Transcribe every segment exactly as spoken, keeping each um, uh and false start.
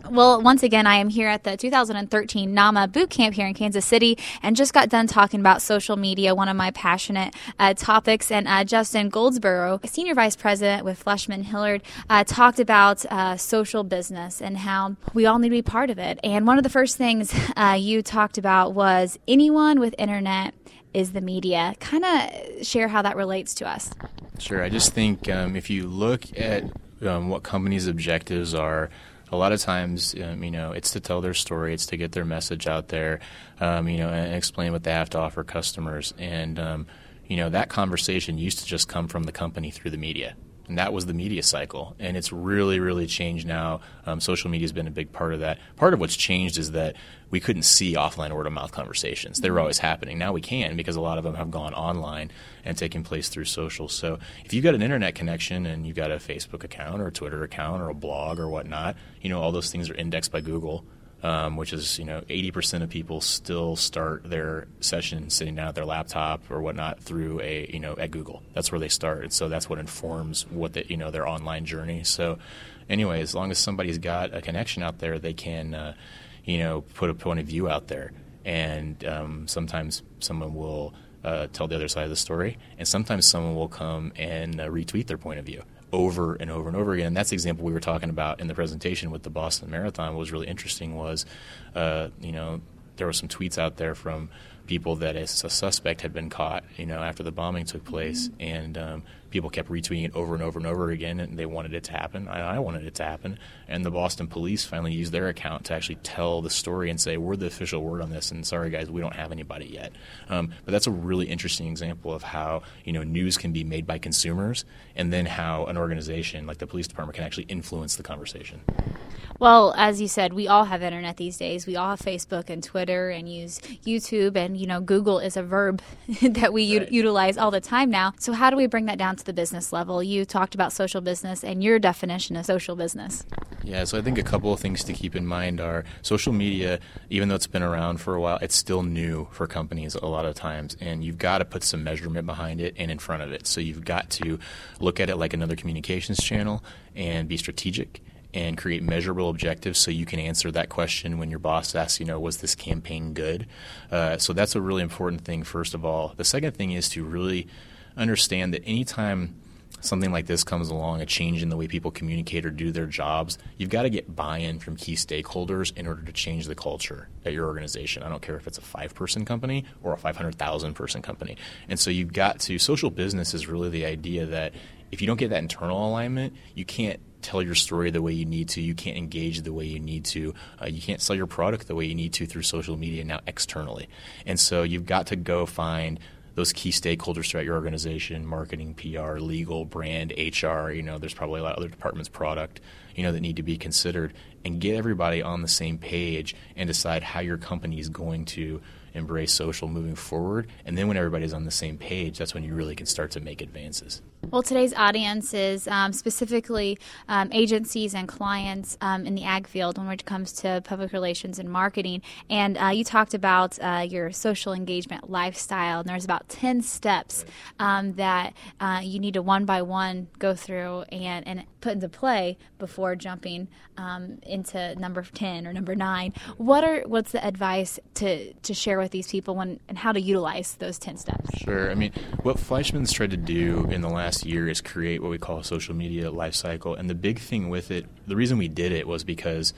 Well, once again, I am here at the two thousand thirteen NAMA Boot Camp here in Kansas City and just got done talking about social media, one of my passionate uh, topics. And uh, Justin Goldsboro, Senior Vice President with Fleshman Hillard, uh, talked about uh, social business and how we all need to be part of it. And one of the first things uh, you talked about was anyone with internet is the media. Kind of share how that relates to us. Sure. I just think um, if you look at um, what companies' objectives are, a lot of times, um, you know, it's to tell their story, it's to get their message out there, um, you know, and explain what they have to offer customers. And, um, you know, that conversation used to just come from the company through the media. And that was the media cycle. And it's really, really changed now. Um, social media has been a big part of that. Part of what's changed is that we couldn't see offline word-of-mouth conversations. They were always happening. Now we can because a lot of them have gone online and taken place through social. So if you've got an internet connection and you've got a Facebook account or a Twitter account or a blog or whatnot, you know, all those things are indexed by Google. Um, which is, you know, eighty percent of people still start their session sitting down at their laptop or whatnot through a, you know, at Google. That's where they start. And so that's what informs what the, you know, their online journey. So anyway, as long as somebody's got a connection out there, they can, uh, you know, put a point of view out there. And um, sometimes someone will uh, tell the other side of the story, and sometimes someone will come and uh, retweet their point of view over and over and over again. And that's the example we were talking about in the presentation with the Boston Marathon. What was really interesting was, uh, you know, there were some tweets out there from people that a, a suspect had been caught, you know, after the bombing took place, and um, people kept retweeting it over and over and over again, and they wanted it to happen. I, I wanted it to happen. And the Boston police finally used their account to actually tell the story and say, we're the official word on this, and sorry, guys, we don't have anybody yet. Um, but that's a really interesting example of how, you know, news can be made by consumers, and then how an organization like the police department can actually influence the conversation. Well, as you said, we all have internet these days. We all have Facebook and Twitter and use YouTube, and, you know, Google is a verb that we right. u- utilize all the time now. So how do we bring that down to the business level? You talked about social business and your definition of social business. Yeah, so I think a couple of things to keep in mind are social media, even though it's been around for a while, it's still new for companies a lot of times, and you've got to put some measurement behind it and in front of it. So you've got to look at it like another communications channel and be strategic and create measurable objectives so you can answer that question when your boss asks, you know, was this campaign good? Uh, so that's a really important thing, first of all. The second thing is to really understand that anytime something like this comes along, a change in the way people communicate or do their jobs, you've got to get buy-in from key stakeholders in order to change the culture at your organization. I don't care if it's a five-person company or a five hundred thousand person company. And so you've got to – social business is really the idea that if you don't get that internal alignment, you can't tell your story the way you need to. You can't engage the way you need to. Uh, you can't sell your product the way you need to through social media now externally. And so you've got to go find those key stakeholders throughout your organization, marketing, P R, legal, brand, H R, you know, there's probably a lot of other departments, product, you know, that need to be considered, and get everybody on the same page and decide how your company is going to embrace social moving forward. And then when everybody's on the same page, that's when you really can start to make advances. Well, today's audience is um, specifically um, agencies and clients um, in the ag field when it comes to public relations and marketing. And uh, you talked about uh, your social engagement lifestyle, and there's about ten steps um, that uh, you need to one by one go through and, and put into play before jumping um, into number ten or number nine. What are what's the advice to, to share with these people when, and how to utilize those ten steps? Sure. I mean, what Fleischman's tried to do in the last year is create what we call a social media life cycle. And the big thing with it, the reason we did it was because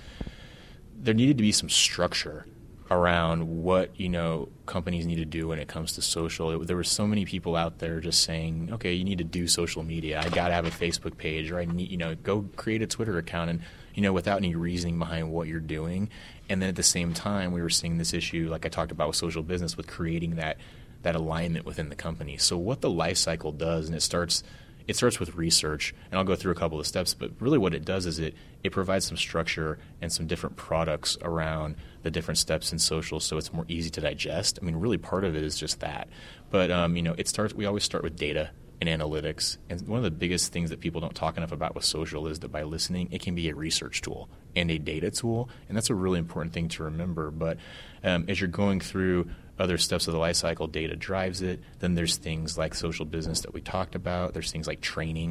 there needed to be some structure around what, you know, companies need to do when it comes to social. It, there were so many people out there just saying, okay, you need to do social media. I got to have a Facebook page, or I need, you know, go create a Twitter account, and, you know, without any reasoning behind what you're doing. And then at the same time, we were seeing this issue, like I talked about with social business, with creating that that alignment within the company. So what the life cycle does, and it starts it starts with research, and I'll go through a couple of steps, but really what it does is it it provides some structure and some different products around the different steps in social, so it's more easy to digest. I mean, really part of it is just that. But um, you know, it starts. We always start with data and analytics, and one of the biggest things that people don't talk enough about with social is that by listening, it can be a research tool and a data tool, and that's a really important thing to remember. But um, as you're going through other steps of the life cycle, data drives it. Then there's things like social business that we talked about. There's things like training,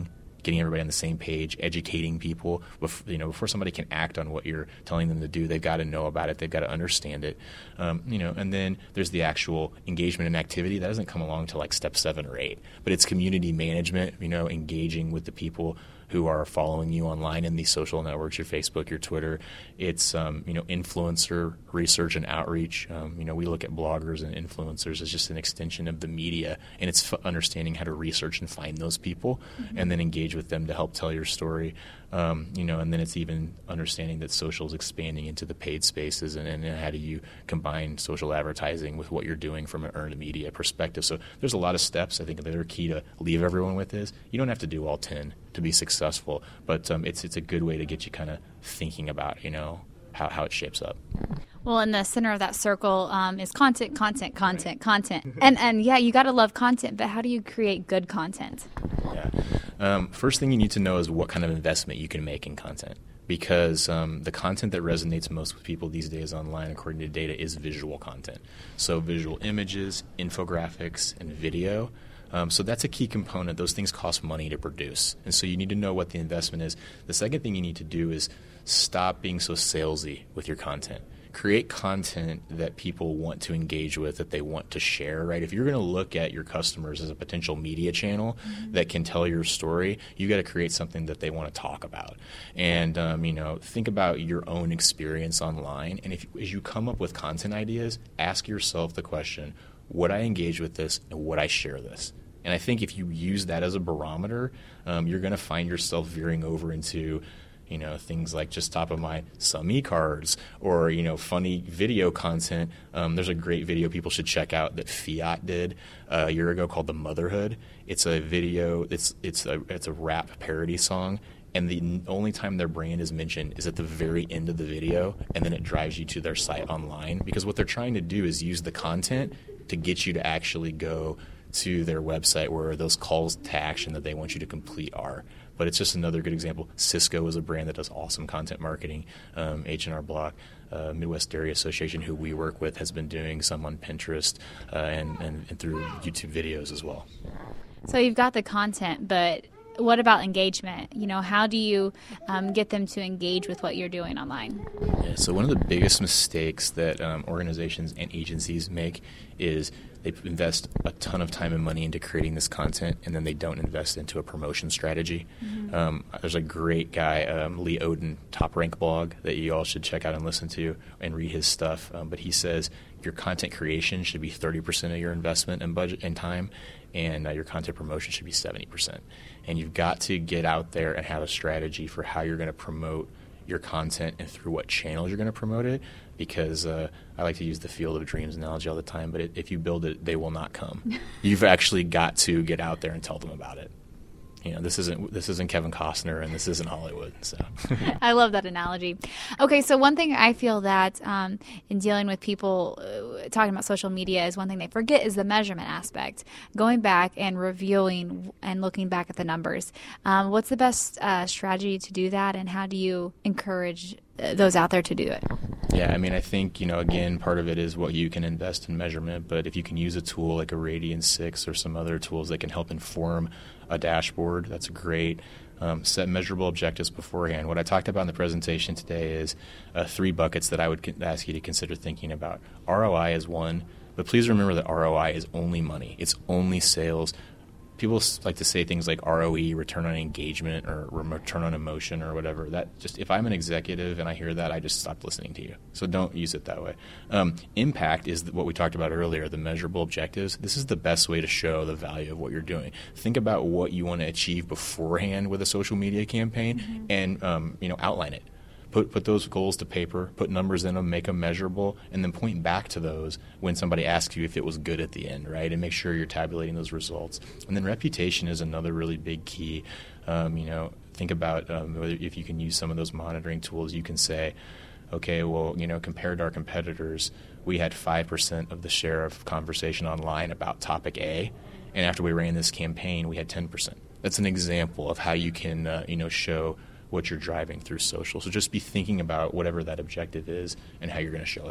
getting everybody on the same page, educating people. Before, you know, before somebody can act on what you're telling them to do, they've got to know about it. They've got to understand it. Um, you know, and then there's the actual engagement and activity. That doesn't come along till like step seven or eight. But it's community management, you know, engaging with the people who are following you online in these social networks, your Facebook, your Twitter. It's, um, you know, influencer research and outreach. Um, you know, we look at bloggers and influencers as just an extension of the media, and it's f- understanding how to research and find those people mm-hmm. and then engage with them to help tell your story. Um, you know, and then it's even understanding that social is expanding into the paid spaces, and, and how do you combine social advertising with what you're doing from an earned media perspective. So there's a lot of steps. I think the other key to leave everyone with is you don't have to do all ten to be successful, but um, it's it's a good way to get you kind of thinking about, you know, how, how it shapes up. Well, in the center of that circle um, is content, content, content, content. And, and yeah, you got to love content, but how do you create good content? Yeah. Um, first thing you need to know is what kind of investment you can make in content, because um, the content that resonates most with people these days online, according to data, is visual content. So visual images, infographics, and video. Um, so that's a key component. Those things cost money to produce. And so you need to know what the investment is. The second thing you need to do is stop being so salesy with your content. Create content that people want to engage with, that they want to share, right? If you're going to look at your customers as a potential media channel mm-hmm. that can tell your story, you got to create something that they want to talk about. And, um, you know, think about your own experience online. And if as you come up with content ideas, ask yourself the question, would I engage with this and would I share this? And I think if you use that as a barometer, um, you're going to find yourself veering over into, you know, things like just top of mind some e-cards or, you know, funny video content. Um, there's a great video people should check out that Fiat did uh, a year ago called The Motherhood. It's a video, it's it's a it's a rap parody song. And the only time their brand is mentioned is at the very end of the video, and then it drives you to their site online, because what they're trying to do is use the content to get you to actually go to their website where those calls to action that they want you to complete are. But it's just another good example. Cisco is a brand that does awesome content marketing. Um, H and R Block, uh, Midwest Dairy Association, who we work with, has been doing some on Pinterest uh, and, and, and through YouTube videos as well. So you've got the content, but what about engagement? You know, how do you um, get them to engage with what you're doing online? Yeah, so one of the biggest mistakes that um, organizations and agencies make is they invest a ton of time and money into creating this content, and then they don't invest into a promotion strategy. Mm-hmm. Um, there's a great guy, um, Lee Odin, Top Rank blog, that you all should check out and listen to and read his stuff. Um, but he says your content creation should be thirty percent of your investment and budget and time, and uh, your content promotion should be seventy percent. And you've got to get out there and have a strategy for how you're going to promote your content and through what channels you're going to promote it, because uh, I like to use the Field of Dreams analogy all the time, but it, if you build it, they will not come. You've actually got to get out there and tell them about it. You know, this isn't this isn't Kevin Costner and this isn't Hollywood. So I love that analogy. Okay, so one thing I feel that um, in dealing with people uh, talking about social media is one thing they forget is the measurement aspect. Going back and reviewing and looking back at the numbers. Um, what's the best uh, strategy to do that, and how do you encourage uh, those out there to do it? Yeah, I mean, I think, you know, again, part of it is what you can invest in measurement, but if you can use a tool like a Radian six or some other tools that can help inform a dashboard, that's great. Um, set measurable objectives beforehand. What I talked about in the presentation today is uh, three buckets that I would con- ask you to consider thinking about. R O I is one, but please remember that R O I is only money. It's only sales. People like to say things like R O E, return on engagement, or return on emotion, or whatever. That just, if I'm an executive and I hear that, I just stop listening to you. So don't use it that way. Um, impact is what we talked about earlier, the measurable objectives. This is the best way to show the value of what you're doing. Think about what you want to achieve beforehand with a social media campaign, mm-hmm. and um, you know, outline it. Put put those goals to paper, put numbers in them, make them measurable, and then point back to those when somebody asks you if it was good at the end, right? And make sure you're tabulating those results. And then reputation is another really big key. Um, you know, think about um, whether if you can use some of those monitoring tools. You can say, okay, well, you know, compared to our competitors, we had five percent of the share of conversation online about topic A, and after we ran this campaign, we had ten percent. That's an example of how you can, uh, you know, show what you're driving through social. So just be thinking about whatever that objective is and how you're going to show it.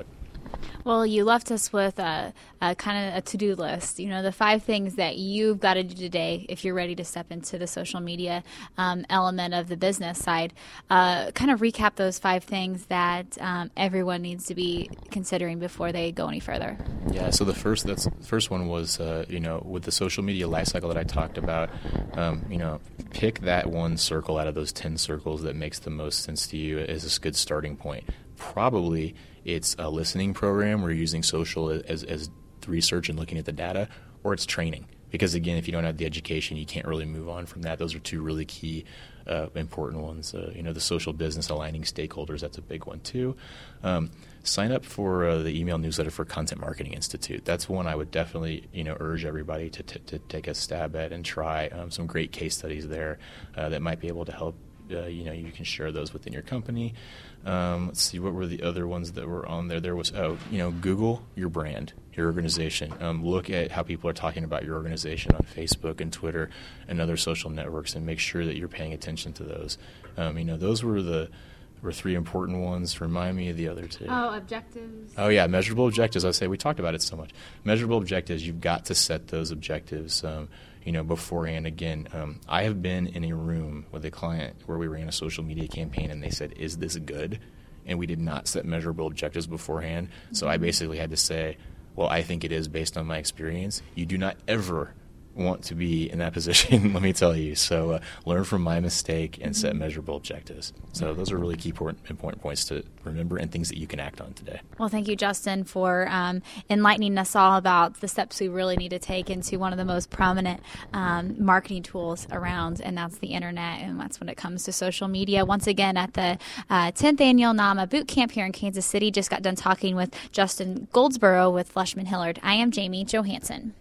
Well, you left us with a, a kind of a to-do list, you know, the five things that you've got to do today if you're ready to step into the social media um, element of the business side. Uh, kind of recap those five things that um, everyone needs to be considering before they go any further. Yeah, so the first that's the first one was, uh, you know, with the social media life cycle that I talked about, um, you know, pick that one circle out of those ten circles that makes the most sense to you as a good starting point. Probably it's a listening program where you're using social as, as research and looking at the data, or it's training. Because, again, if you don't have the education, you can't really move on from that. Those are two really key, uh, important ones. Uh, you know, the social business aligning stakeholders, that's a big one, too. Um, sign up for uh, the email newsletter for Content Marketing Institute. That's one I would definitely, you know, urge everybody to, t- to take a stab at and try. Um, some great case studies there uh, that might be able to help. Uh, you know, you can share those within your company. Um, let's see, what were the other ones that were on there? There was, oh, you know, Google your brand, your organization. Um, look at how people are talking about your organization on Facebook and Twitter and other social networks, and make sure that you're paying attention to those. Um, you know, those were the were three important ones. Remind me of the other two. Oh, objectives. Oh, yeah, measurable objectives. I say we talked about it so much. Measurable objectives, you've got to set those objectives um, you know, beforehand. Again, um, I have been in a room with a client where we ran a social media campaign and they said, is this good? And we did not set measurable objectives beforehand. So I basically had to say, well, I think it is based on my experience. You do not ever want to be in that position, let me tell you. So uh, learn from my mistake and set measurable objectives. So those are really key important, important points to remember and things that you can act on today. Well, thank you, Justin, for um, enlightening us all about the steps we really need to take into one of the most prominent um, marketing tools around, and that's the internet, and that's when it comes to social media. Once again, at the uh, tenth Annual NAMA Boot Camp here in Kansas City, just got done talking with Justin Goldsboro with Fleshman Hillard. I am Jamie Johansson.